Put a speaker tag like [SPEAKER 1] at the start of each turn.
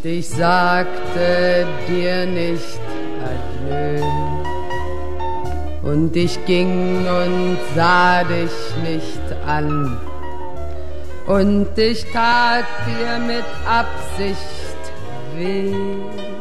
[SPEAKER 1] ich sagte dir nicht Adieu. Und ich ging und sah dich nicht an. Und ich tat dir mit Absicht weh.